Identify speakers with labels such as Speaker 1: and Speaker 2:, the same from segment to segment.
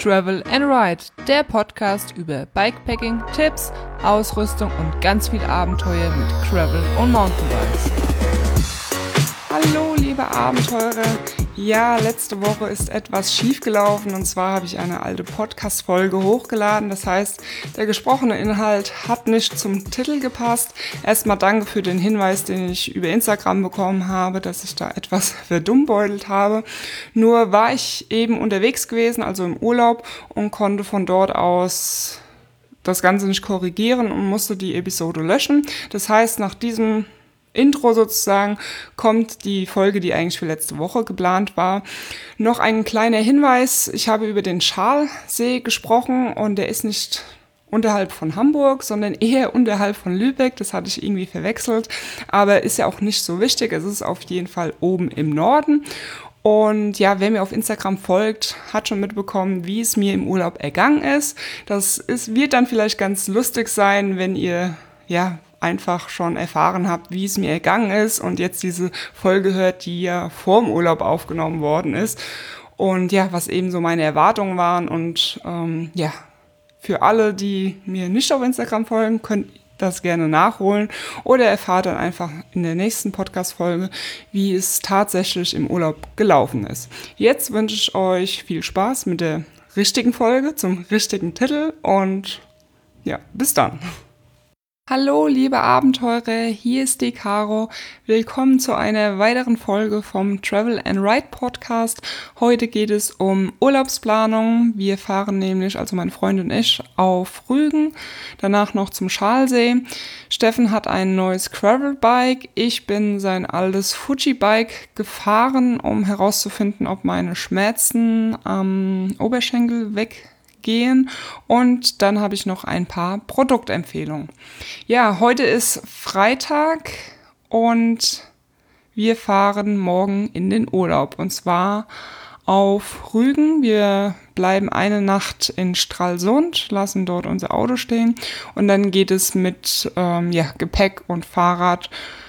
Speaker 1: Travel and Ride, der Podcast über Bikepacking, Tipps, Ausrüstung und ganz viel Abenteuer mit Gravel und Mountainbikes. Hallo liebe Abenteurer, ja, letzte Woche ist etwas schief gelaufen und zwar habe ich eine alte Podcast-Folge hochgeladen. Das heißt, der gesprochene Inhalt hat nicht zum Titel gepasst. Erstmal danke für den Hinweis, den ich über Instagram bekommen habe, dass ich da etwas verdummbeutelt habe. Nur war ich eben unterwegs gewesen, also im Urlaub, und konnte von dort aus das Ganze nicht korrigieren und musste die Episode löschen. Das heißt, nach diesem Intro sozusagen kommt die Folge, die eigentlich für letzte Woche geplant war. Noch ein kleiner Hinweis, ich habe über den Schalsee gesprochen und der ist nicht unterhalb von Hamburg, sondern eher unterhalb von Lübeck. Das hatte ich irgendwie verwechselt, aber ist ja auch nicht so wichtig. Es ist auf jeden Fall oben im Norden. Und ja, wer mir auf Instagram folgt, hat schon mitbekommen, wie es mir im Urlaub ergangen ist. Wird dann vielleicht ganz lustig sein, wenn ihr einfach schon erfahren habt, wie es mir ergangen ist und jetzt diese Folge hört, die ja vorm Urlaub aufgenommen worden ist. Und ja, was eben so meine Erwartungen waren. Und für alle, die mir nicht auf Instagram folgen, könnt ihr das gerne nachholen oder erfahrt dann einfach in der nächsten Podcast-Folge, wie es tatsächlich im Urlaub gelaufen ist. Jetzt wünsche ich euch viel Spaß mit der richtigen Folge zum richtigen Titel und ja, bis dann. Hallo liebe Abenteurer, hier ist die Caro. Willkommen zu einer weiteren Folge vom Travel and Ride Podcast. Heute geht es um Urlaubsplanung. Wir fahren nämlich, also mein Freund und ich, auf Rügen, danach noch zum Schalsee. Steffen hat ein neues Gravelbike. Ich bin sein altes Fuji-Bike gefahren, um herauszufinden, ob meine Schmerzen am Oberschenkel weggehen. Und dann habe ich noch ein paar Produktempfehlungen. Ja, heute ist Freitag und wir fahren morgen in den Urlaub und zwar auf Rügen. Wir bleiben eine Nacht in Stralsund, lassen dort unser Auto stehen und dann geht es mit Gepäck und Fahrrad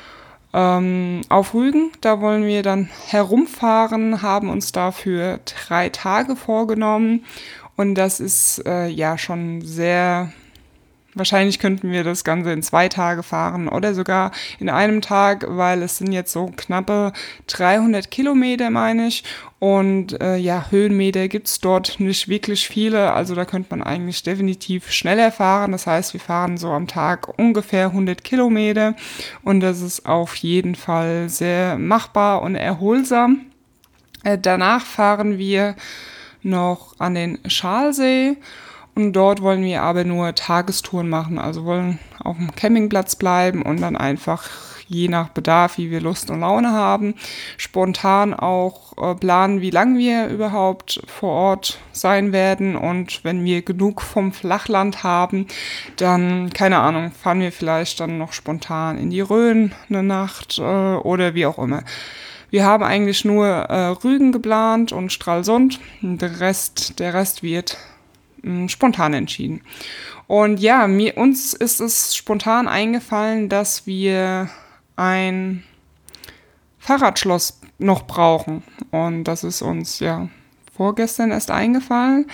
Speaker 1: auf Rügen. Da wollen wir dann herumfahren, haben uns dafür 3 Tage vorgenommen. Und das ist schon sehr, wahrscheinlich könnten wir das Ganze in 2 Tage fahren oder sogar in einem Tag, weil es sind jetzt so knappe 300 Kilometer, meine ich. Und Höhenmeter gibt's dort nicht wirklich viele, also da könnte man eigentlich definitiv schneller fahren. Das heißt, wir fahren so am Tag ungefähr 100 Kilometer und das ist auf jeden Fall sehr machbar und erholsam. Danach fahren wir noch an den Schalsee und dort wollen wir aber nur Tagestouren machen, also wollen auf dem Campingplatz bleiben und dann einfach je nach Bedarf, wie wir Lust und Laune haben, spontan auch planen, wie lange wir überhaupt vor Ort sein werden und wenn wir genug vom Flachland haben, dann, keine Ahnung, fahren wir vielleicht dann noch spontan in die Rhön eine Nacht oder wie auch immer. Wir haben eigentlich nur Rügen geplant und Stralsund. Der Rest wird spontan entschieden. Und ja, uns ist es spontan eingefallen, dass wir ein Fahrradschloss noch brauchen. Und das ist uns vorgestern erst eingefallen.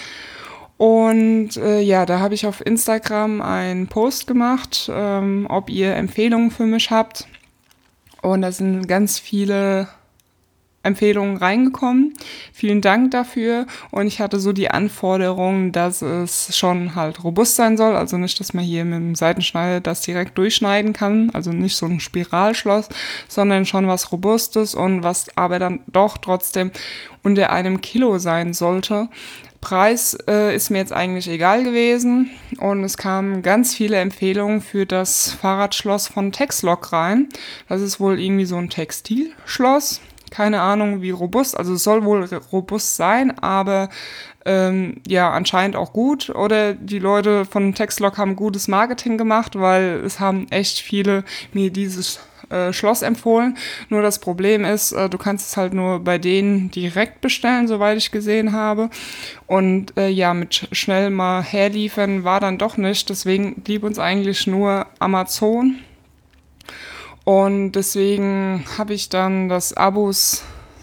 Speaker 1: Und da habe ich auf Instagram einen Post gemacht, ob ihr Empfehlungen für mich habt. Und da sind ganz viele Empfehlungen reingekommen. Vielen Dank dafür. Und ich hatte so die Anforderung, dass es schon halt robust sein soll. Also nicht, dass man hier mit dem Seitenschneider das direkt durchschneiden kann. Also nicht so ein Spiralschloss, sondern schon was Robustes und was aber dann doch trotzdem unter 1 Kilo sein sollte. Preis ist mir jetzt eigentlich egal gewesen und es kamen ganz viele Empfehlungen für das Fahrradschloss von Texlock rein. Das ist wohl irgendwie so ein Textilschloss. Keine Ahnung, wie robust, also es soll wohl robust sein, aber anscheinend auch gut. Oder die Leute von Texlock haben gutes Marketing gemacht, weil es haben echt viele mir dieses Schloss empfohlen. Nur das Problem ist, du kannst es halt nur bei denen direkt bestellen, soweit ich gesehen habe. Und mit schnell mal herliefern war dann doch nicht. Deswegen blieb uns eigentlich nur Amazon. Und deswegen habe ich dann das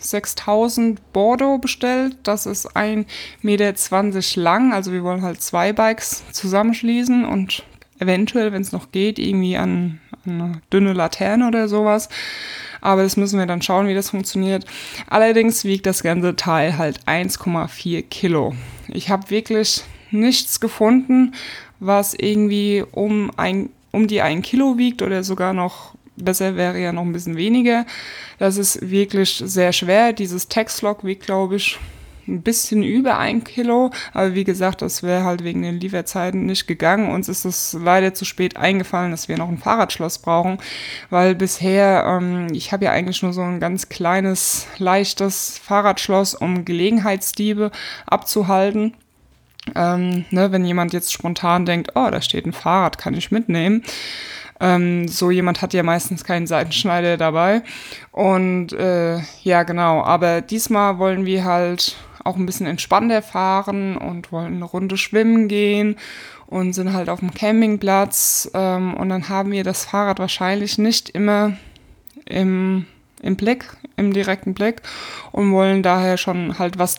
Speaker 1: 6000 Bordeaux bestellt. Das ist 1,20 Meter lang. Also wir wollen halt 2 Bikes zusammenschließen und eventuell, wenn es noch geht, irgendwie an eine dünne Laterne oder sowas. Aber das müssen wir dann schauen, wie das funktioniert. Allerdings wiegt das ganze Teil halt 1,4 Kilo. Ich habe wirklich nichts gefunden, was irgendwie um die 1 Kilo wiegt oder sogar noch besser wäre ja noch ein bisschen weniger. Das ist wirklich sehr schwer. Dieses Texlok wiegt, glaube ich, ein bisschen über 1 Kilo. Aber wie gesagt, das wäre halt wegen den Lieferzeiten nicht gegangen. Uns ist es leider zu spät eingefallen, dass wir noch ein Fahrradschloss brauchen. Weil bisher, ich habe ja eigentlich nur so ein ganz kleines, leichtes Fahrradschloss, um Gelegenheitsdiebe abzuhalten. Wenn jemand jetzt spontan denkt, oh, da steht ein Fahrrad, kann ich mitnehmen. So jemand hat ja meistens keinen Seitenschneider dabei. Und ja, genau. Aber diesmal wollen wir halt auch ein bisschen entspannter fahren und wollen eine Runde schwimmen gehen und sind halt auf dem Campingplatz. Und dann haben wir das Fahrrad wahrscheinlich nicht immer im direkten Blick und wollen daher schon halt was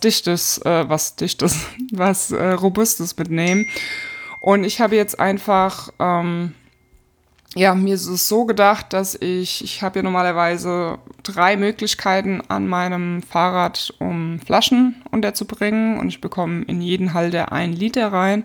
Speaker 1: Robustes mitnehmen. Und ich habe jetzt einfach, mir ist es so gedacht, dass ich habe ja normalerweise 3 Möglichkeiten an meinem Fahrrad, um Flaschen unterzubringen, und ich bekomme in jeden Halter 1 Liter rein.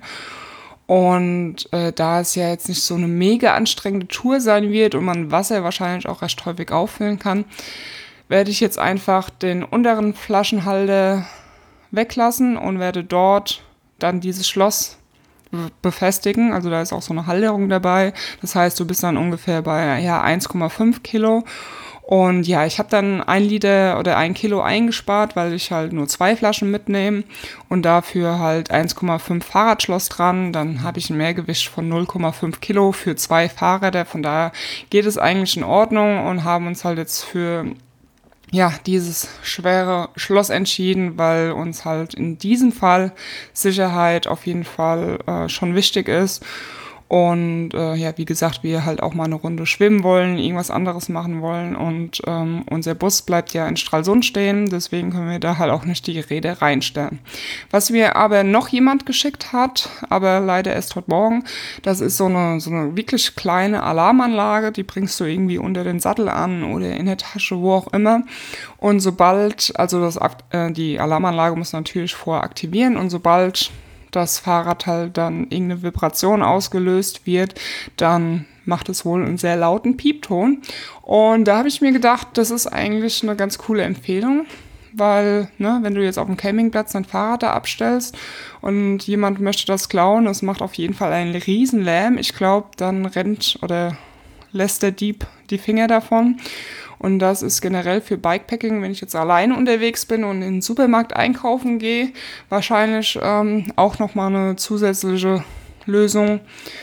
Speaker 1: Und da es ja jetzt nicht so eine mega anstrengende Tour sein wird und man Wasser wahrscheinlich auch recht häufig auffüllen kann, werde ich jetzt einfach den unteren Flaschenhalter weglassen und werde dort dann dieses Schloss befestigen. Also da ist auch so eine Halterung dabei. Das heißt, du bist dann ungefähr bei 1,5 Kilo. Und ja, ich habe dann 1 Liter oder 1 Kilo eingespart, weil ich halt nur 2 Flaschen mitnehme und dafür halt 1,5 Fahrradschloss dran. Dann habe ich ein Mehrgewicht von 0,5 Kilo für 2 Fahrräder. Von daher geht es eigentlich in Ordnung und haben uns halt jetzt für dieses schwere Schloss entschieden, weil uns halt in diesem Fall Sicherheit auf jeden Fall schon wichtig ist. Und wie gesagt, wir halt auch mal eine Runde schwimmen wollen, irgendwas anderes machen wollen. Und unser Bus bleibt ja in Stralsund stehen, deswegen können wir da halt auch nicht die Geräte reinstellen. Was mir aber noch jemand geschickt hat, aber leider erst heute Morgen, das ist so eine wirklich kleine Alarmanlage, die bringst du irgendwie unter den Sattel an oder in der Tasche, wo auch immer. Und sobald, die Alarmanlage muss natürlich vorher aktivieren, und sobald das Fahrrad halt dann irgendeine Vibration ausgelöst wird, dann macht es wohl einen sehr lauten Piepton. Und da habe ich mir gedacht, das ist eigentlich eine ganz coole Empfehlung, weil, wenn du jetzt auf dem Campingplatz dein Fahrrad da abstellst und jemand möchte das klauen, das macht auf jeden Fall einen riesen Lärm. Ich glaube, dann rennt oder lässt der Dieb die Finger davon. Und das ist generell für Bikepacking, wenn ich jetzt alleine unterwegs bin und in den Supermarkt einkaufen gehe, wahrscheinlich auch nochmal eine zusätzliche Lösung,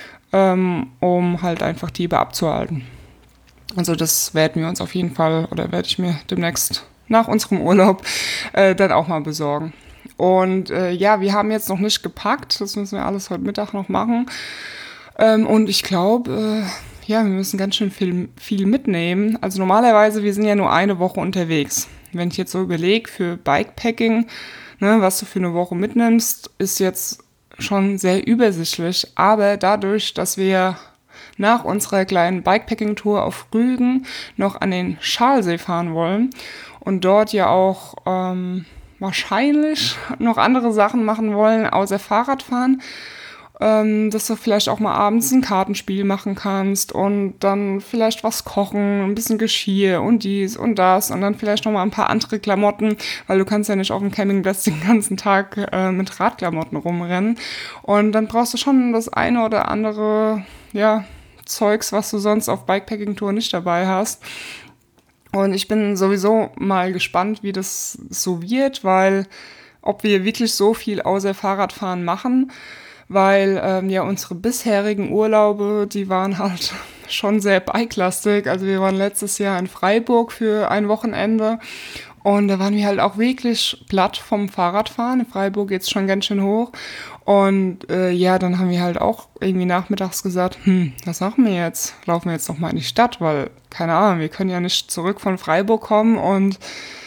Speaker 1: um halt einfach Diebe abzuhalten. Also das werden wir uns auf jeden Fall, oder werde ich mir demnächst nach unserem Urlaub dann auch mal besorgen. Und wir haben jetzt noch nicht gepackt, das müssen wir alles heute Mittag noch machen. Und ich glaube, wir müssen ganz schön viel mitnehmen. Also normalerweise, wir sind ja nur eine Woche unterwegs. Wenn ich jetzt so überlege, für Bikepacking, was du für eine Woche mitnimmst, ist jetzt schon sehr übersichtlich. Aber dadurch, dass wir nach unserer kleinen Bikepacking-Tour auf Rügen noch an den Schalsee fahren wollen und dort ja auch wahrscheinlich noch andere Sachen machen wollen, außer Fahrradfahren, dass du vielleicht auch mal abends ein Kartenspiel machen kannst und dann vielleicht was kochen, ein bisschen Geschirr und dies und das und dann vielleicht noch mal ein paar andere Klamotten, weil du kannst ja nicht auf dem Campingplatz den ganzen Tag mit Radklamotten rumrennen. Und dann brauchst du schon das eine oder andere, Zeugs, was du sonst auf Bikepacking-Tour nicht dabei hast. Und ich bin sowieso mal gespannt, wie das so wird, weil ob wir wirklich so viel außer Fahrradfahren machen, weil unsere bisherigen Urlaube, die waren halt schon sehr bikelastig. Also wir waren letztes Jahr in Freiburg für ein Wochenende und da waren wir halt auch wirklich platt vom Fahrradfahren. In Freiburg geht's schon ganz schön hoch. Und dann haben wir halt auch irgendwie nachmittags gesagt, was machen wir jetzt? Laufen wir jetzt noch mal in die Stadt, weil, keine Ahnung, wir können ja nicht zurück von Freiburg kommen und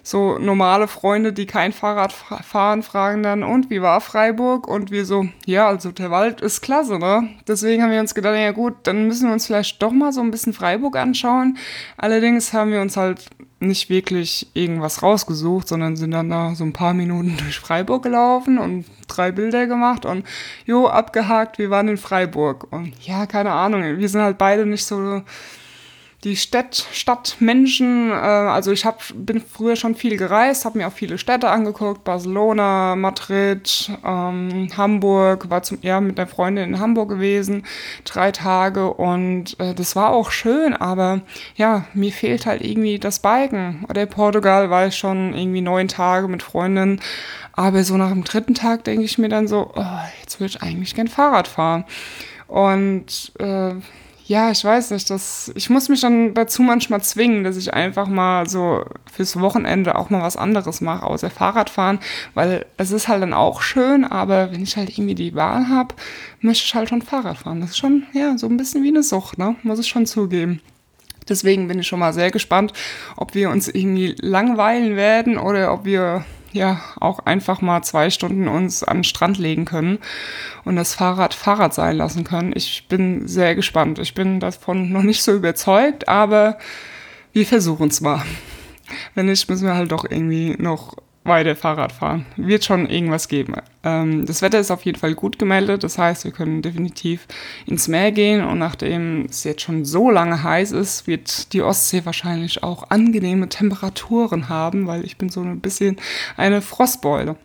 Speaker 1: so normale Freunde, die kein Fahrrad fahren, fragen dann, und wie war Freiburg? Und wir so, ja, also der Wald ist klasse, ne? Deswegen haben wir uns gedacht, ja gut, dann müssen wir uns vielleicht doch mal so ein bisschen Freiburg anschauen. Allerdings haben wir uns halt nicht wirklich irgendwas rausgesucht, sondern sind dann da so ein paar Minuten durch Freiburg gelaufen und 3 Bilder gemacht und abgehakt, wir waren in Freiburg. Und ja, keine Ahnung, wir sind halt beide nicht so die Stadtmenschen. Also bin früher schon viel gereist, habe mir auch viele Städte angeguckt, Barcelona, Madrid, Hamburg, war mit einer Freundin in Hamburg gewesen, 3 Tage und das war auch schön, aber ja, mir fehlt halt irgendwie das Biken. Oder in Portugal war ich schon irgendwie 9 Tage mit Freundinnen, aber so nach dem 3. Tag denke ich mir dann so, oh, jetzt würde ich eigentlich gern Fahrrad fahren. Und ja, ich weiß nicht, ich muss mich dann dazu manchmal zwingen, dass ich einfach mal so fürs Wochenende auch mal was anderes mache, außer Fahrradfahren, weil es ist halt dann auch schön, aber wenn ich halt irgendwie die Wahl habe, möchte ich halt schon Fahrrad fahren. Das ist schon, ja, so ein bisschen wie eine Sucht, ne? Muss ich schon zugeben. Deswegen bin ich schon mal sehr gespannt, ob wir uns irgendwie langweilen werden oder ob wir ja auch einfach mal 2 Stunden uns an den Strand legen können und das Fahrrad sein lassen können. Ich bin sehr gespannt. Ich bin davon noch nicht so überzeugt, aber wir versuchen es mal. Wenn nicht, müssen wir halt doch irgendwie noch weiter Fahrrad fahren. Wird schon irgendwas geben. Das Wetter ist auf jeden Fall gut gemeldet. Das heißt, wir können definitiv ins Meer gehen. Und nachdem es jetzt schon so lange heiß ist, wird die Ostsee wahrscheinlich auch angenehme Temperaturen haben, weil ich bin so ein bisschen eine Frostbeule.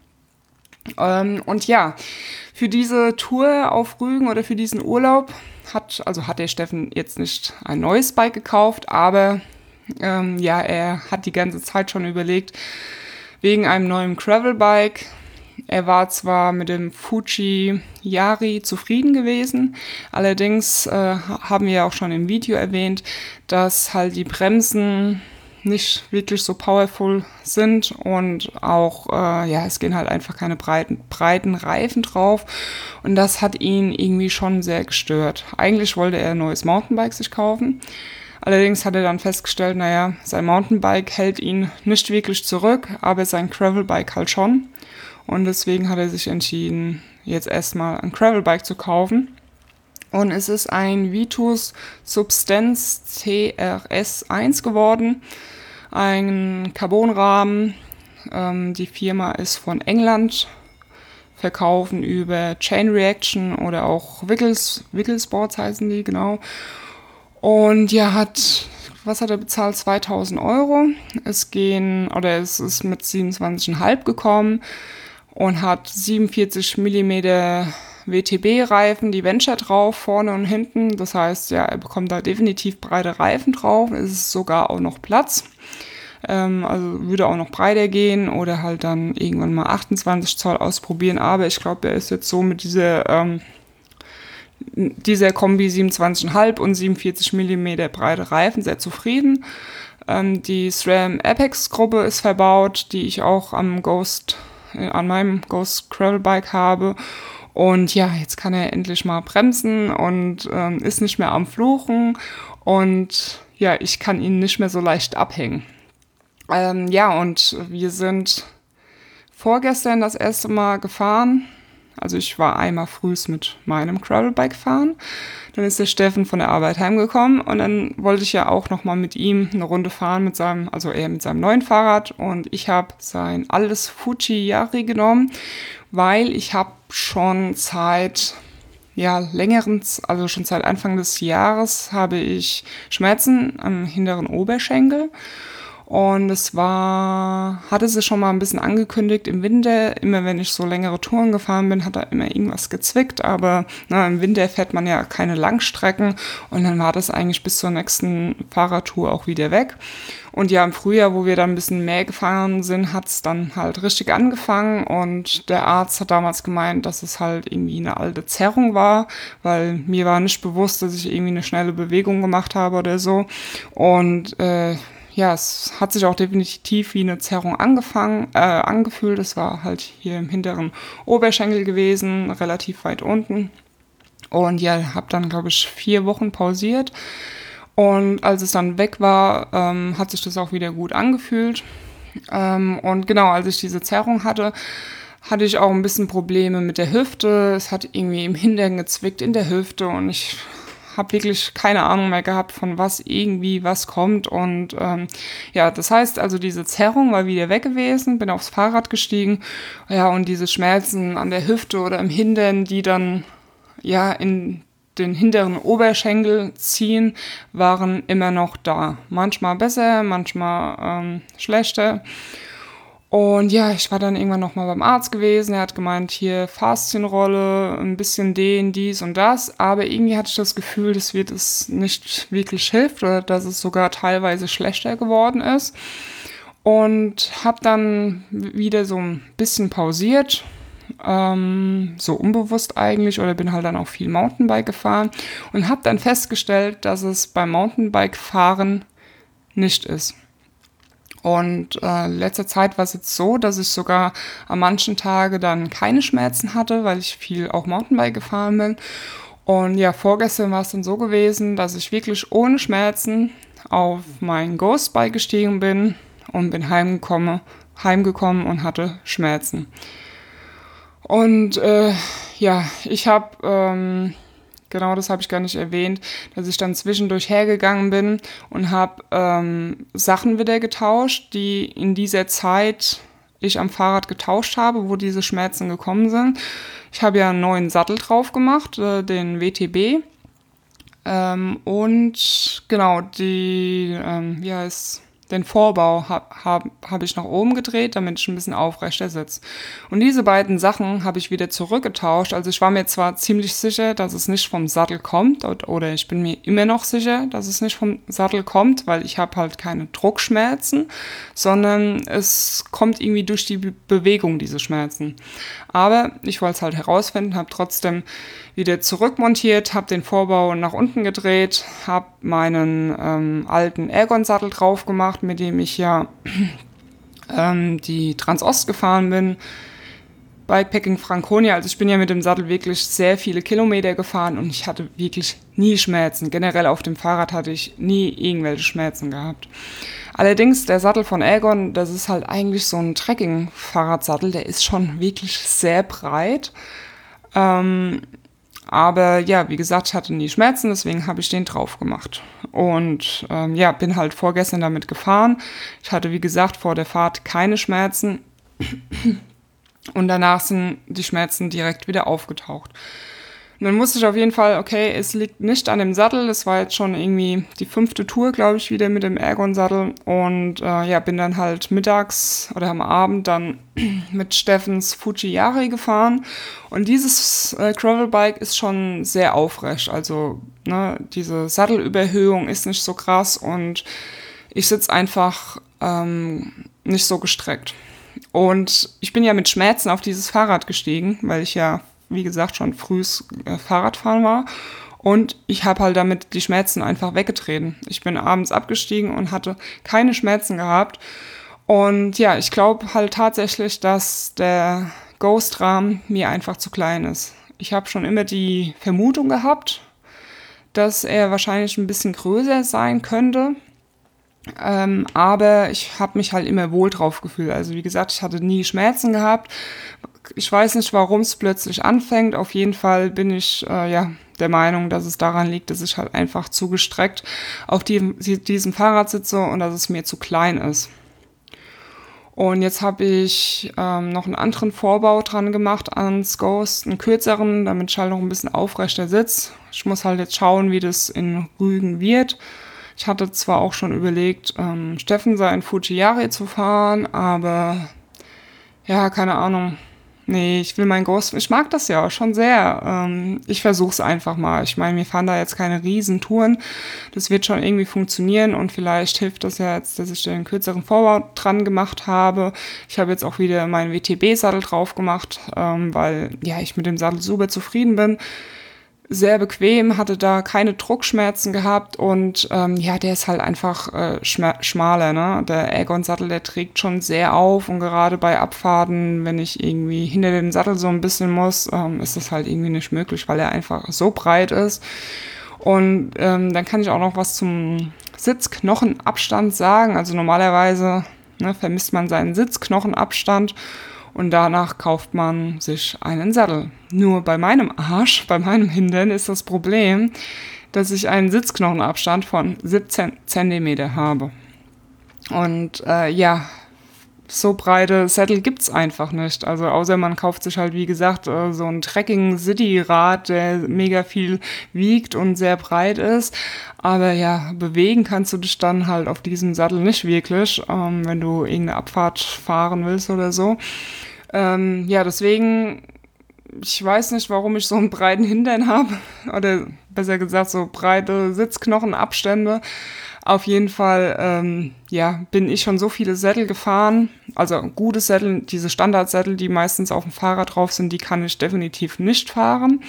Speaker 1: Und ja, für diese Tour auf Rügen oder für diesen Urlaub hat der Steffen jetzt nicht ein neues Bike gekauft, aber er hat die ganze Zeit schon überlegt, wegen einem neuen Gravelbike. Er war zwar mit dem Fuji Yari zufrieden gewesen, allerdings haben wir ja auch schon im Video erwähnt, dass halt die Bremsen nicht wirklich so powerful sind und auch, es gehen halt einfach keine breiten Reifen drauf und das hat ihn irgendwie schon sehr gestört. Eigentlich wollte er ein neues Mountainbike sich kaufen. Allerdings hat er dann festgestellt, sein Mountainbike hält ihn nicht wirklich zurück, aber sein Gravelbike halt schon. Und deswegen hat er sich entschieden, jetzt erstmal ein Gravelbike zu kaufen. Und es ist ein Vitus Substance CRS1 geworden, ein Carbonrahmen. Die Firma ist von England, verkaufen über Chain Reaction oder auch Wickelsports heißen die, genau. Und was hat er bezahlt? 2.000 €. Es ist mit 27,5 gekommen und hat 47 mm WTB-Reifen, die Venture drauf, vorne und hinten. Das heißt, ja, er bekommt da definitiv breite Reifen drauf. Es ist sogar auch noch Platz. Also würde auch noch breiter gehen oder halt dann irgendwann mal 28 Zoll ausprobieren. Aber ich glaube, er ist jetzt so mit dieser Kombi 27,5 und 47 mm breite Reifen sehr zufrieden. Die SRAM Apex Gruppe ist verbaut, die ich auch an meinem Ghost Gravelbike habe. Und ja, jetzt kann er endlich mal bremsen und ist nicht mehr am Fluchen. Und ja, ich kann ihn nicht mehr so leicht abhängen. Und wir sind vorgestern das erste Mal gefahren. Also ich war einmal frühs mit meinem Gravelbike fahren. Dann ist der Steffen von der Arbeit heimgekommen und dann wollte ich ja auch nochmal mit ihm eine Runde fahren mit seinem neuen Fahrrad. Und ich habe sein altes Fuji Yari genommen, weil ich habe schon seit schon seit Anfang des Jahres habe ich Schmerzen am hinteren Oberschenkel. Und hatte sie schon mal ein bisschen angekündigt im Winter. Immer wenn ich so längere Touren gefahren bin, hat da immer irgendwas gezwickt. Aber im Winter fährt man ja keine Langstrecken. Und dann war das eigentlich bis zur nächsten Fahrradtour auch wieder weg. Und ja, im Frühjahr, wo wir dann ein bisschen mehr gefahren sind, hat es dann halt richtig angefangen. Und der Arzt hat damals gemeint, dass es halt irgendwie eine alte Zerrung war. Weil mir war nicht bewusst, dass ich irgendwie eine schnelle Bewegung gemacht habe oder so. Und es hat sich auch definitiv wie eine Zerrung angefühlt. Es war halt hier im hinteren Oberschenkel gewesen, relativ weit unten. Und ja, habe dann, glaube ich, 4 Wochen pausiert. Und als es dann weg war, hat sich das auch wieder gut angefühlt. Und genau, als ich diese Zerrung hatte, hatte ich auch ein bisschen Probleme mit der Hüfte. Es hat irgendwie im Hintern gezwickt in der Hüfte und ich habe wirklich keine Ahnung mehr gehabt, von was irgendwie was kommt. Und ja, das heißt also, diese Zerrung war wieder weg gewesen, bin aufs Fahrrad gestiegen. Ja, und diese Schmerzen an der Hüfte oder im Hintern, die dann ja in den hinteren Oberschenkel ziehen, waren immer noch da. Manchmal besser, manchmal schlechter. Und ja, ich war dann irgendwann nochmal beim Arzt gewesen. Er hat gemeint, hier Faszienrolle, ein bisschen den, dies und das. Aber irgendwie hatte ich das Gefühl, dass mir das nicht wirklich hilft oder dass es sogar teilweise schlechter geworden ist. Und habe dann wieder so ein bisschen pausiert, so unbewusst eigentlich, oder bin halt dann auch viel Mountainbike gefahren und habe dann festgestellt, dass es beim Mountainbike-Fahren nicht ist. Und letzter Zeit war es jetzt so, dass ich sogar an manchen Tagen dann keine Schmerzen hatte, weil ich viel auch Mountainbike gefahren bin. Und ja, vorgestern war es dann so gewesen, dass ich wirklich ohne Schmerzen auf mein Ghostbike gestiegen bin und bin heimgekommen und hatte Schmerzen. Und ja, ich habe, genau das habe ich gar nicht erwähnt, dass ich dann zwischendurch hergegangen bin und habe Sachen wieder getauscht, die in dieser Zeit ich am Fahrrad getauscht habe, wo diese Schmerzen gekommen sind. Ich habe ja einen neuen Sattel drauf gemacht, den WTB. Und genau, den Vorbau hab ich nach oben gedreht, damit ich ein bisschen aufrechter sitze. Und diese beiden Sachen habe ich wieder zurückgetauscht. Also ich war mir zwar ziemlich sicher, dass es nicht vom Sattel kommt, oder ich bin mir immer noch sicher, dass es nicht vom Sattel kommt, weil ich habe halt keine Druckschmerzen, sondern es kommt irgendwie durch die Bewegung, diese Schmerzen. Aber ich wollte es halt herausfinden, habe trotzdem wieder zurückmontiert, habe den Vorbau nach unten gedreht, habe meinen alten Ergon-Sattel drauf gemacht, mit dem ich ja die Transost gefahren bin. Bikepacking Franconia, also ich bin ja mit dem Sattel wirklich sehr viele Kilometer gefahren und ich hatte wirklich nie Schmerzen. Generell auf dem Fahrrad hatte ich nie irgendwelche Schmerzen gehabt. Allerdings der Sattel von Ergon, das ist halt eigentlich so ein Trekking-Fahrradsattel, der ist schon wirklich sehr breit. Aber ja, wie gesagt, ich hatte nie Schmerzen, deswegen habe ich den drauf gemacht. Und ja, bin halt vorgestern damit gefahren. Ich hatte, wie gesagt, vor der Fahrt keine Schmerzen. Und danach sind die Schmerzen direkt wieder aufgetaucht. Und dann wusste ich auf jeden Fall, okay, es liegt nicht an dem Sattel. Das war jetzt schon irgendwie die 5. Tour, glaube ich, wieder mit dem Ergon-Sattel. Und ja, bin dann halt mittags oder am Abend dann mit Steffens Fuji-Yari gefahren. Und dieses Gravelbike ist schon sehr aufrecht. Also ne, diese Sattelüberhöhung ist nicht so krass und ich sitze einfach nicht so gestreckt. Und ich bin ja mit Schmerzen auf dieses Fahrrad gestiegen, weil ich ja, wie gesagt, schon frühes Fahrradfahren war. Und ich habe halt damit die Schmerzen einfach weggetreten. Ich bin abends abgestiegen und hatte keine Schmerzen gehabt. Und ja, ich glaube halt tatsächlich, dass der Ghost-Rahmen mir einfach zu klein ist. Ich habe schon immer die Vermutung gehabt, dass er wahrscheinlich ein bisschen größer sein könnte. Aber ich habe mich halt immer wohl drauf gefühlt. Also wie gesagt, ich hatte nie Schmerzen gehabt. Ich weiß nicht, warum es plötzlich anfängt. Auf jeden Fall bin ich ja der Meinung, dass es daran liegt, dass ich halt einfach zu gestreckt auf diesem Fahrrad sitze und dass es mir zu klein ist. Und jetzt habe ich noch einen anderen Vorbau dran gemacht ans Ghost, einen kürzeren, damit ich halt noch ein bisschen aufrechter sitze. Ich muss halt jetzt schauen, wie das in Rügen wird. Ich hatte zwar auch schon überlegt, Steffen sein Fuji-Yari zu fahren, aber ja, keine Ahnung. Nee, ich will mein Ghost, ich mag das ja schon sehr. Ich versuch's einfach mal. Ich meine, wir fahren da jetzt keine Riesentouren. Das wird schon irgendwie funktionieren und vielleicht hilft das ja jetzt, dass ich den kürzeren Vorbau dran gemacht habe. Ich habe jetzt auch wieder meinen WTB-Sattel drauf gemacht, weil ja ich mit dem Sattel super zufrieden bin. Sehr bequem, hatte da keine Druckschmerzen gehabt und ja, der ist halt einfach schmaler, ne? Der Ergon-Sattel, der trägt schon sehr auf und gerade bei Abfahrten, wenn ich irgendwie hinter dem Sattel so ein bisschen muss, ist das halt irgendwie nicht möglich, weil er einfach so breit ist. Und dann kann ich auch noch was zum Sitzknochenabstand sagen. Also normalerweise ne, vermisst man seinen Sitzknochenabstand und danach kauft man sich einen Sattel. Nur bei meinem Arsch, bei meinem Hintern ist das Problem, dass ich einen Sitzknochenabstand von 17 Zentimeter habe. Und so breite Sättel gibt's einfach nicht. Also außer man kauft sich halt, wie gesagt, so ein Trekking-City-Rad, der mega viel wiegt und sehr breit ist. Aber ja, bewegen kannst du dich dann halt auf diesem Sattel nicht wirklich, wenn du irgendeine Abfahrt fahren willst oder so. Deswegen, ich weiß nicht, warum ich so einen breiten Hintern habe. Oder besser gesagt, so breite Sitzknochenabstände. Auf jeden Fall, bin ich schon so viele Sättel gefahren, also gute Sättel, diese Standardsättel, die meistens auf dem Fahrrad drauf sind, die kann ich definitiv nicht fahren.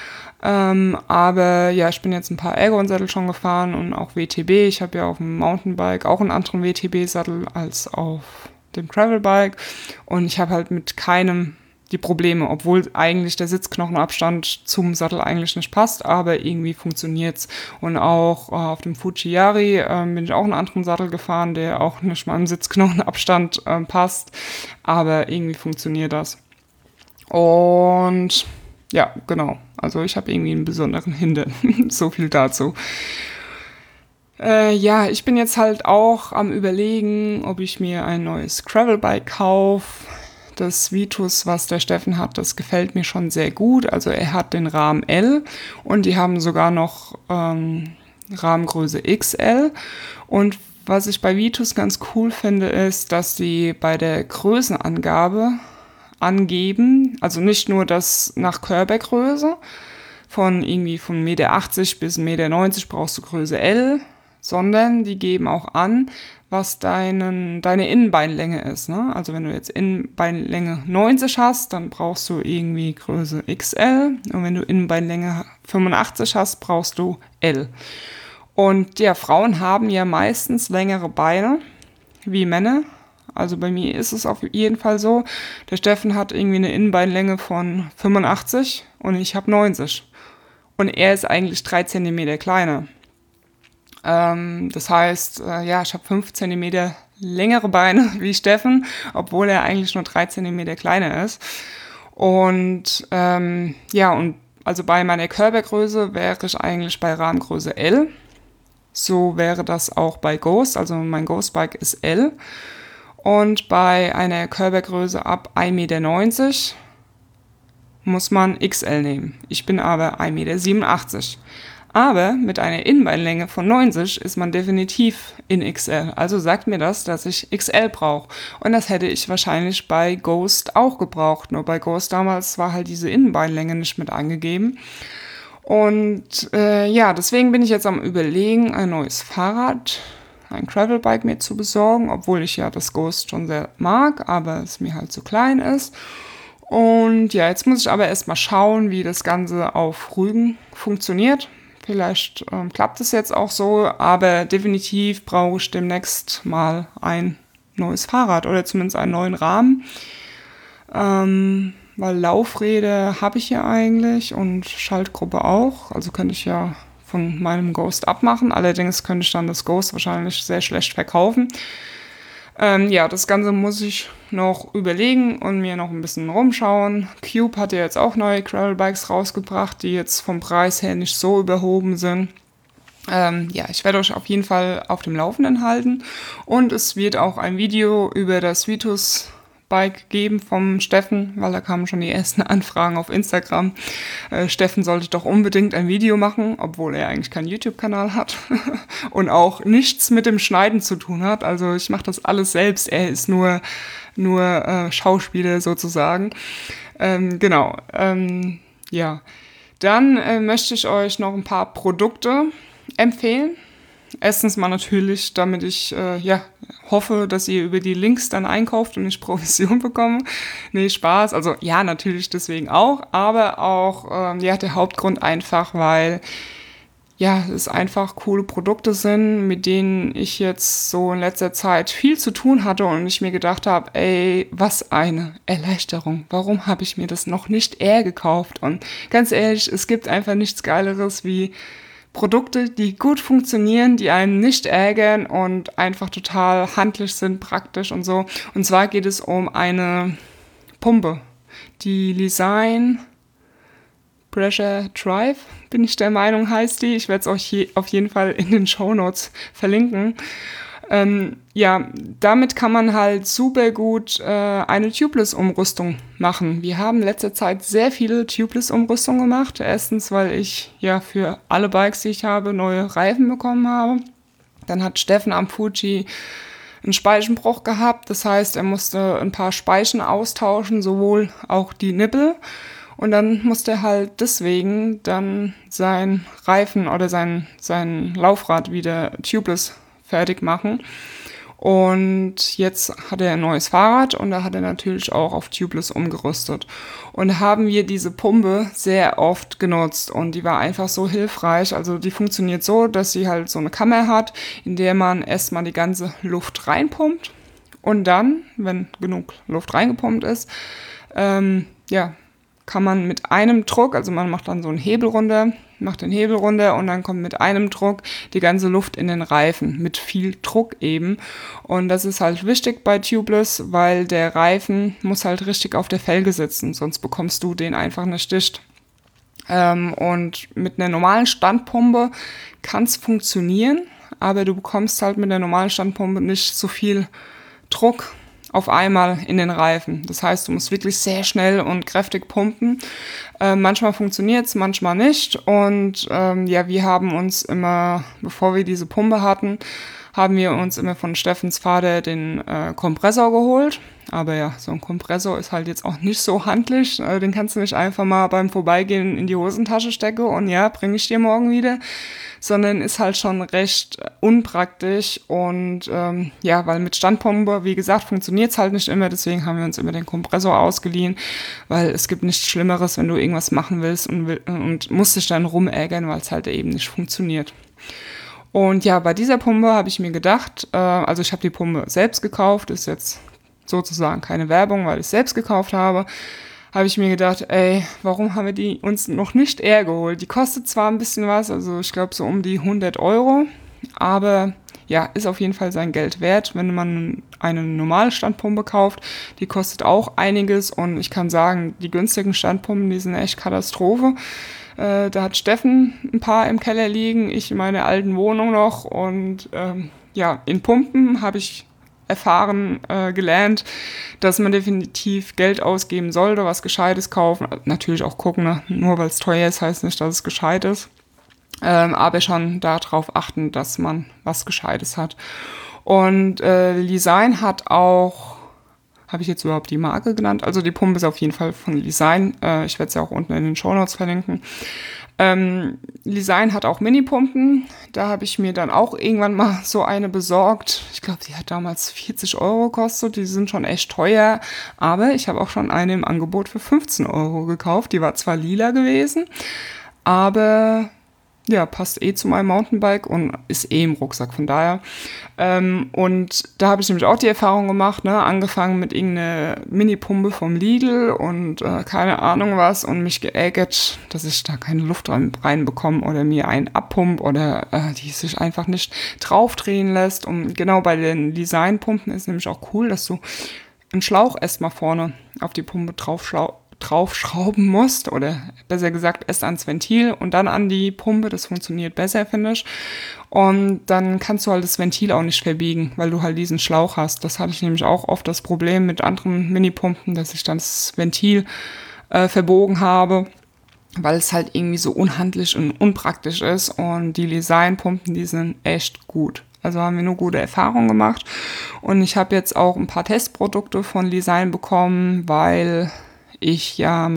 Speaker 1: Aber ja, ich bin jetzt ein paar Ergon-Sättel schon gefahren und auch WTB. Ich habe ja auf dem Mountainbike auch einen anderen WTB-Sattel als auf dem Gravelbike und ich habe halt mit keinem die Probleme, obwohl eigentlich der Sitzknochenabstand zum Sattel eigentlich nicht passt, aber irgendwie funktioniert's. Und auch auf dem Fuji-Yari bin ich auch einen anderen Sattel gefahren, der auch nicht mal im Sitzknochenabstand passt, aber irgendwie funktioniert das. Und ja, genau, also ich habe irgendwie einen besonderen Hintern, so viel dazu. Ich bin jetzt halt auch am Überlegen, ob ich mir ein neues Gravelbike kaufe. Das Vitus, was der Steffen hat, das gefällt mir schon sehr gut. Also er hat den Rahmen L und die haben sogar noch Rahmengröße XL. Und was ich bei Vitus ganz cool finde, ist, dass die bei der Größenangabe angeben, also nicht nur das nach Körpergröße, von 1,80 Meter bis 1,90 Meter brauchst du Größe L, sondern die geben auch an, was deine Innenbeinlänge ist. Ne? Also wenn du jetzt Innenbeinlänge 90 hast, dann brauchst du irgendwie Größe XL. Und wenn du Innenbeinlänge 85 hast, brauchst du L. Und ja, Frauen haben ja meistens längere Beine wie Männer. Also bei mir ist es auf jeden Fall so. Der Steffen hat irgendwie eine Innenbeinlänge von 85 und ich habe 90. Und er ist eigentlich 3 Zentimeter kleiner. Das heißt, ich habe 5 Zentimeter längere Beine wie Steffen, obwohl er eigentlich nur 3 Zentimeter kleiner ist. Und also bei meiner Körpergröße wäre ich eigentlich bei Rahmengröße L. So wäre das auch bei Ghost, also mein Ghostbike ist L. Und bei einer Körpergröße ab 1,90 Meter muss man XL nehmen. Ich bin aber 1,87 Meter. Aber mit einer Innenbeinlänge von 90 ist man definitiv in XL. Also sagt mir das, dass ich XL brauche. Und das hätte ich wahrscheinlich bei Ghost auch gebraucht. Nur bei Ghost damals war halt diese Innenbeinlänge nicht mit angegeben. Und deswegen bin ich jetzt am Überlegen, ein neues Fahrrad, ein Gravelbike mir zu besorgen. Obwohl ich ja das Ghost schon sehr mag, aber es mir halt zu klein ist. Und ja, jetzt muss ich aber erstmal schauen, wie das Ganze auf Rügen funktioniert. Vielleicht klappt es jetzt auch so, aber definitiv brauche ich demnächst mal ein neues Fahrrad oder zumindest einen neuen Rahmen. Weil Laufräder habe ich ja eigentlich und Schaltgruppe auch. Also könnte ich ja von meinem Ghost abmachen. Allerdings könnte ich dann das Ghost wahrscheinlich sehr schlecht verkaufen. Das Ganze muss ich noch überlegen und mir noch ein bisschen rumschauen. Cube hat ja jetzt auch neue Gravelbikes rausgebracht, die jetzt vom Preis her nicht so überhoben sind. Ich werde euch auf jeden Fall auf dem Laufenden halten. Und es wird auch ein Video über das Vitus Bike geben vom Steffen, weil da kamen schon die ersten Anfragen auf Instagram. Steffen sollte doch unbedingt ein Video machen, obwohl er eigentlich keinen YouTube-Kanal hat und auch nichts mit dem Schneiden zu tun hat. Also ich mache das alles selbst. Er ist nur Schauspieler sozusagen. Dann möchte ich euch noch ein paar Produkte empfehlen. Erstens mal natürlich, damit ich hoffe, dass ihr über die Links dann einkauft und ich Provision bekomme. Nee, Spaß. Also ja, natürlich deswegen auch, aber auch der Hauptgrund einfach, weil es einfach coole Produkte sind, mit denen ich jetzt so in letzter Zeit viel zu tun hatte und ich mir gedacht habe, ey, was eine Erleichterung. Warum habe ich mir das noch nicht eher gekauft? Und ganz ehrlich, es gibt einfach nichts Geileres wie Produkte, die gut funktionieren, die einen nicht ärgern und einfach total handlich sind, praktisch und so. Und zwar geht es um eine Pumpe, die Lesign Pressure Drive, bin ich der Meinung, heißt die. Ich werde es euch auf jeden Fall in den Shownotes verlinken. Damit kann man halt super gut eine Tubeless-Umrüstung machen. Wir haben in letzter Zeit sehr viele Tubeless-Umrüstungen gemacht. Erstens, weil ich ja für alle Bikes, die ich habe, neue Reifen bekommen habe. Dann hat Steffen am Fuji einen Speichenbruch gehabt. Das heißt, er musste ein paar Speichen austauschen, sowohl auch die Nippel. Und dann musste er halt deswegen dann sein Reifen oder sein Laufrad wieder tubeless fertig machen. Und jetzt hat er ein neues Fahrrad und da hat er natürlich auch auf tubeless umgerüstet. Und da haben wir diese Pumpe sehr oft genutzt und die war einfach so hilfreich. Also die funktioniert so, dass sie halt so eine Kammer hat, in der man erstmal die ganze Luft reinpumpt und dann, wenn genug Luft reingepumpt ist, kann man mit einem Druck, also man macht dann so einen Hebel runter, macht den Hebel runter und dann kommt mit einem Druck die ganze Luft in den Reifen, mit viel Druck eben. Und das ist halt wichtig bei Tubeless, weil der Reifen muss halt richtig auf der Felge sitzen, sonst bekommst du den einfach nicht dicht. Und mit einer normalen Standpumpe kann es funktionieren, aber du bekommst halt mit der normalen Standpumpe nicht so viel Druck auf einmal in den Reifen. Das heißt, du musst wirklich sehr schnell und kräftig pumpen. Manchmal funktioniert es, manchmal nicht. Und wir haben uns immer, bevor wir diese Pumpe hatten, haben wir uns immer von Steffens Vater den Kompressor geholt. Aber ja, so ein Kompressor ist halt jetzt auch nicht so handlich. Den kannst du nicht einfach mal beim Vorbeigehen in die Hosentasche stecken und ja, bringe ich dir morgen wieder. Sondern ist halt schon recht unpraktisch. Und weil mit Standpumpe, wie gesagt, funktioniert es halt nicht immer. Deswegen haben wir uns immer den Kompressor ausgeliehen. Weil es gibt nichts Schlimmeres, wenn du irgendwas machen willst und musst dich dann rumärgern, weil es halt eben nicht funktioniert. Und ja, bei dieser Pumpe habe ich mir gedacht, also ich habe die Pumpe selbst gekauft, ist jetzt sozusagen keine Werbung, weil ich es selbst gekauft habe ich mir gedacht, warum haben wir die uns noch nicht eher geholt? Die kostet zwar ein bisschen was, also ich glaube so um die 100 €, aber ja, ist auf jeden Fall sein Geld wert, wenn man eine normale Standpumpe kauft. Die kostet auch einiges und ich kann sagen, die günstigen Standpumpen, die sind echt Katastrophe. Da hat Steffen ein paar im Keller liegen, ich in meiner alten Wohnung noch und in Pumpen habe ich gelernt, dass man definitiv Geld ausgeben sollte, was Gescheites kaufen. Natürlich auch gucken, ne? Nur weil es teuer ist, heißt nicht, dass es gescheit ist. Aber schon darauf achten, dass man was Gescheites hat. Und Lesign hat auch, habe ich jetzt überhaupt die Marke genannt? Also die Pumpe ist auf jeden Fall von Lesign. Ich werde es ja auch unten in den Shownotes verlinken. Lesign hat auch Mini-Pumpen. Da habe ich mir dann auch irgendwann mal so eine besorgt. Ich glaube, die hat damals 40 € gekostet. Die sind schon echt teuer. Aber ich habe auch schon eine im Angebot für 15 € gekauft. Die war zwar lila gewesen, aber ja, passt zu meinem Mountainbike und ist im Rucksack, von daher. Und da habe ich nämlich auch die Erfahrung gemacht, ne, angefangen mit irgendeiner Mini-Pumpe vom Lidl und keine Ahnung was und mich geärgert, dass ich da keine Luft reinbekomme oder mir einen abpump oder die sich einfach nicht draufdrehen lässt. Und genau bei den Designpumpen ist nämlich auch cool, dass du einen Schlauch erstmal vorne auf die Pumpe draufschrauben musst oder besser gesagt erst ans Ventil und dann an die Pumpe. Das funktioniert besser, finde ich. Und dann kannst du halt das Ventil auch nicht verbiegen, weil du halt diesen Schlauch hast. Das hatte ich nämlich auch oft das Problem mit anderen Minipumpen, dass ich dann das Ventil verbogen habe, weil es halt irgendwie so unhandlich und unpraktisch ist. Und die Lesign-Pumpen, die sind echt gut. Also haben wir nur gute Erfahrungen gemacht. Und ich habe jetzt auch ein paar Testprodukte von Lesign bekommen, weil ich ja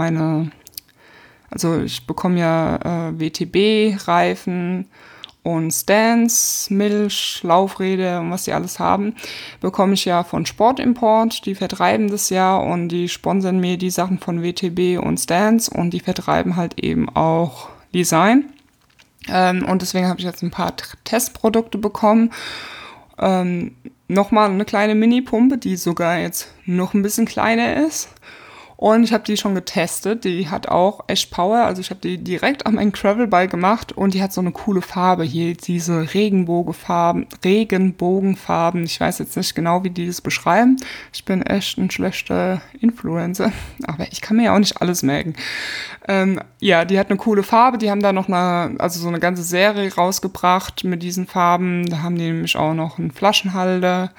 Speaker 1: ich bekomme ja WTB-Reifen und Stance, Milch, Laufräder und was die alles haben, bekomme ich ja von Sportimport. Die vertreiben das ja und die sponsern mir die Sachen von WTB und Stance und die vertreiben halt eben auch Lesign. Und deswegen habe ich jetzt ein paar Testprodukte bekommen. Nochmal eine kleine Mini-Pumpe, die sogar jetzt noch ein bisschen kleiner ist. Und ich habe die schon getestet. Die hat auch echt Power. Also ich habe die direkt an meinen Gravelbike gemacht und die hat so eine coole Farbe hier. Diese Regenbogenfarben. Ich weiß jetzt nicht genau, wie die das beschreiben. Ich bin echt ein schlechter Influencer. Aber ich kann mir ja auch nicht alles merken. Ja, die hat eine coole Farbe. Die haben da noch so eine ganze Serie rausgebracht mit diesen Farben. Da haben die nämlich auch noch einen Flaschenhalter.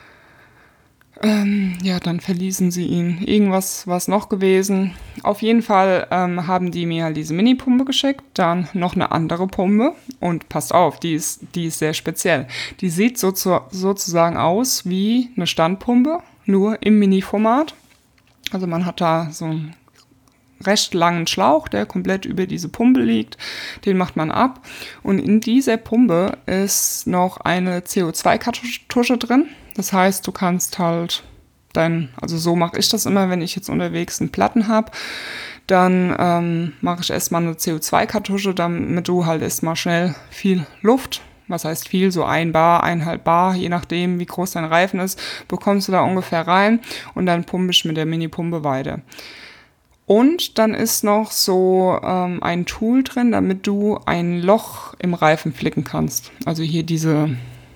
Speaker 1: Ja, dann verließen sie ihn. Irgendwas war es noch gewesen. Auf jeden Fall haben die mir halt diese Mini-Pumpe geschickt, dann noch eine andere Pumpe. Und passt auf, die ist sehr speziell. Die sieht sozusagen aus wie eine Standpumpe, nur im Mini-Format. Also man hat da so einen recht langen Schlauch, der komplett über diese Pumpe liegt. Den macht man ab. Und in dieser Pumpe ist noch eine CO2-Kartusche drin. Das heißt, du kannst halt also so mache ich das immer, wenn ich jetzt unterwegs einen Platten habe, dann mache ich erstmal eine CO2-Kartusche, damit du halt erstmal schnell viel Luft, was heißt viel, so 1 Bar, 1,5 Bar, je nachdem wie groß dein Reifen ist, bekommst du da ungefähr rein und dann pumpe ich mit der Mini-Pumpe weiter. Und dann ist noch so ein Tool drin, damit du ein Loch im Reifen flicken kannst. Also hier diese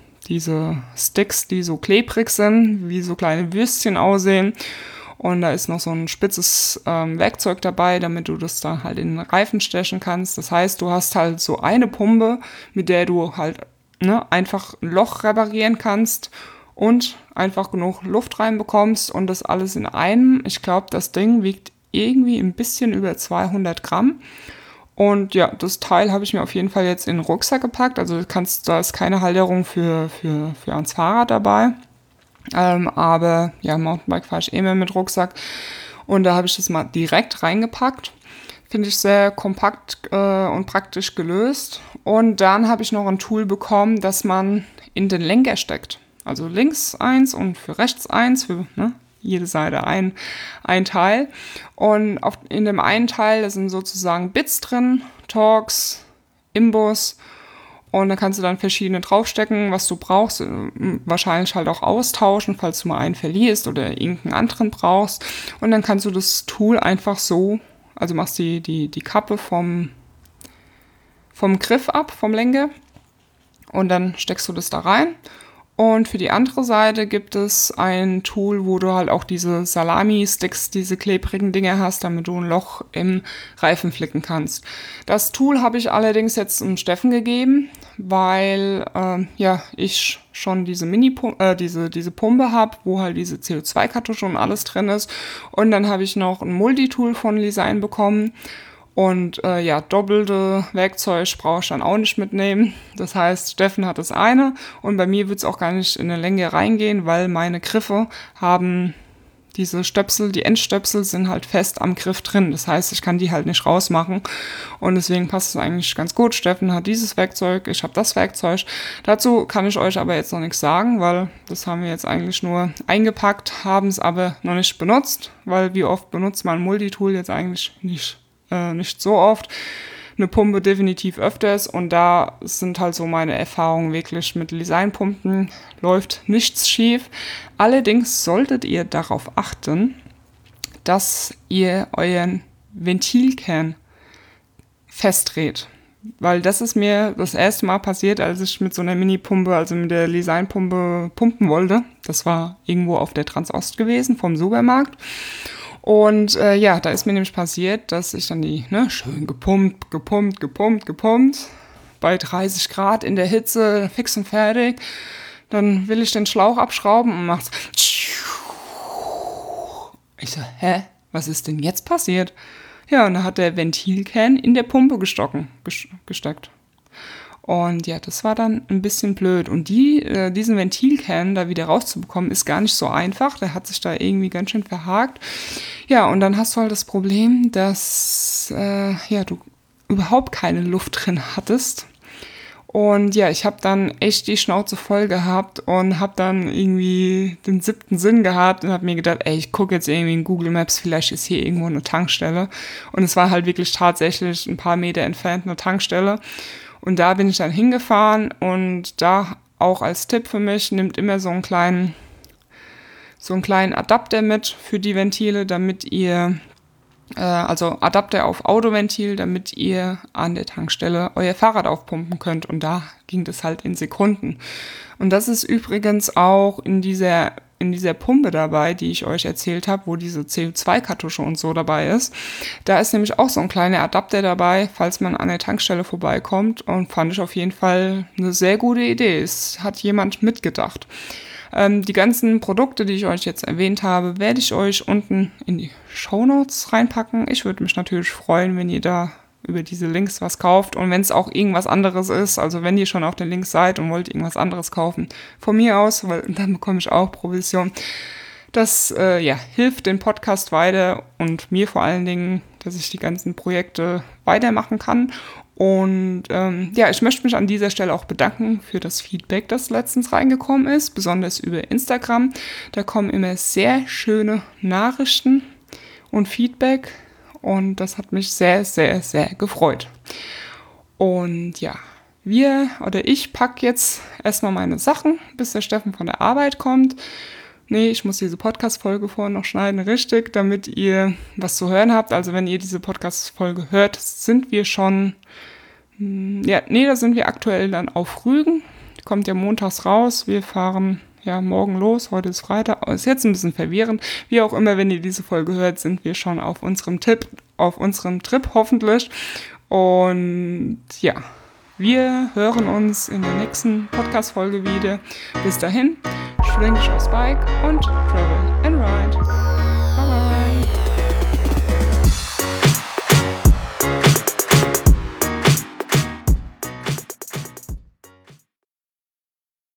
Speaker 1: Sticks, die so klebrig sind, wie so kleine Würstchen aussehen. Und da ist noch so ein spitzes Werkzeug dabei, damit du das dann halt in den Reifen stechen kannst. Das heißt, du hast halt so eine Pumpe, mit der du halt einfach ein Loch reparieren kannst und einfach genug Luft reinbekommst und das alles in einem. Ich glaube, das Ding wiegt irgendwie ein bisschen über 200 Gramm. Und ja, das Teil habe ich mir auf jeden Fall jetzt in den Rucksack gepackt. Also da ist keine Halterung für ans Fahrrad dabei. Aber ja, Mountainbike fahre ich immer mit Rucksack. Und da habe ich das mal direkt reingepackt. Finde ich sehr kompakt und praktisch gelöst. Und dann habe ich noch ein Tool bekommen, das man in den Lenker steckt. Also links eins und für rechts eins, für jede Seite ein Teil. Und in dem einen Teil, da sind sozusagen Bits drin, Torx, Imbus. Und da kannst du dann verschiedene draufstecken, was du brauchst. Wahrscheinlich halt auch austauschen, falls du mal einen verlierst oder irgendeinen anderen brauchst. Und dann kannst du das Tool einfach so, also machst die Kappe vom Griff ab, vom Lenker. Und dann steckst du das da rein. Und für die andere Seite gibt es ein Tool, wo du halt auch diese Salami-Sticks, diese klebrigen Dinger hast, damit du ein Loch im Reifen flicken kannst. Das Tool habe ich allerdings jetzt dem Steffen gegeben, weil ich schon diese diese Pumpe habe, wo halt diese CO2-Kartusche und alles drin ist. Und dann habe ich noch ein Multitool von Lisein bekommen. Und doppelte Werkzeug brauche ich dann auch nicht mitnehmen. Das heißt, Steffen hat das eine und bei mir wird es auch gar nicht in eine Länge reingehen, weil meine Griffe haben diese Stöpsel, die Endstöpsel sind halt fest am Griff drin. Das heißt, ich kann die halt nicht rausmachen und deswegen passt es eigentlich ganz gut. Steffen hat dieses Werkzeug, ich habe das Werkzeug. Dazu kann ich euch aber jetzt noch nichts sagen, weil das haben wir jetzt eigentlich nur eingepackt, haben es aber noch nicht benutzt, weil wie oft benutzt man ein Multitool jetzt eigentlich nicht so oft. Eine Pumpe definitiv öfters und da sind halt so meine Erfahrungen wirklich mit Designpumpen. Läuft nichts schief. Allerdings solltet ihr darauf achten, dass ihr euren Ventilkern festdreht. Weil das ist mir das erste Mal passiert, als ich mit so einer Mini-Pumpe, also mit der Designpumpe pumpen wollte. Das war irgendwo auf der Transost gewesen, vom Supermarkt. Und da ist mir nämlich passiert, dass ich dann die schön gepumpt, bei 30 Grad in der Hitze, fix und fertig. Dann will ich den Schlauch abschrauben und macht's. Ich so, was ist denn jetzt passiert? Ja, und da hat der Ventilkern in der Pumpe gesteckt. Und ja, das war dann ein bisschen blöd. Und diesen Ventilkern da wieder rauszubekommen, ist gar nicht so einfach. Der hat sich da irgendwie ganz schön verhakt. Ja, und dann hast du halt das Problem, dass du überhaupt keine Luft drin hattest. Und ja, ich habe dann echt die Schnauze voll gehabt und habe dann irgendwie den 7. Sinn gehabt und habe mir gedacht, ich gucke jetzt irgendwie in Google Maps, vielleicht ist hier irgendwo eine Tankstelle. Und es war halt wirklich tatsächlich ein paar Meter entfernt eine Tankstelle. Und da bin ich dann hingefahren und da auch als Tipp für mich, nimmt immer so einen kleinen so einen kleinen Adapter mit für die Ventile, damit ihr also Adapter auf Autoventil, damit ihr an der Tankstelle euer Fahrrad aufpumpen könnt. Und da ging das halt in Sekunden. Und das ist übrigens auch in dieser Pumpe dabei, die ich euch erzählt habe, wo diese CO2-Kartusche und so dabei ist. Da ist nämlich auch so ein kleiner Adapter dabei, falls man an der Tankstelle vorbeikommt. Und fand ich auf jeden Fall eine sehr gute Idee. Es hat jemand mitgedacht. Die ganzen Produkte, die ich euch jetzt erwähnt habe, werde ich euch unten in die Shownotes reinpacken. Ich würde mich natürlich freuen, wenn ihr da über diese Links was kauft. Und wenn es auch irgendwas anderes ist, also wenn ihr schon auf den Links seid und wollt irgendwas anderes kaufen, von mir aus, weil dann bekomme ich auch Provision. Das hilft den Podcast weiter und mir vor allen Dingen, dass ich die ganzen Projekte weitermachen kann. Und ich möchte mich an dieser Stelle auch bedanken für das Feedback, das letztens reingekommen ist, besonders über Instagram. Da kommen immer sehr schöne Nachrichten und Feedback und das hat mich sehr, sehr, sehr gefreut. Und ja, ich packe jetzt erstmal meine Sachen, bis der Steffen von der Arbeit kommt. Nee, ich muss diese Podcast-Folge vorher noch schneiden, richtig, damit ihr was zu hören habt. Also wenn ihr diese Podcast-Folge hört, sind wir schon, da sind wir aktuell dann auf Rügen. Kommt ja montags raus. Wir fahren morgen los. Heute ist Freitag. Ist jetzt ein bisschen verwirrend. Wie auch immer, wenn ihr diese Folge hört, sind wir schon auf unserem Trip hoffentlich. Und ja, wir hören uns in der nächsten Podcast-Folge wieder. Bis dahin, schwing dich aufs Bike und travel and ride.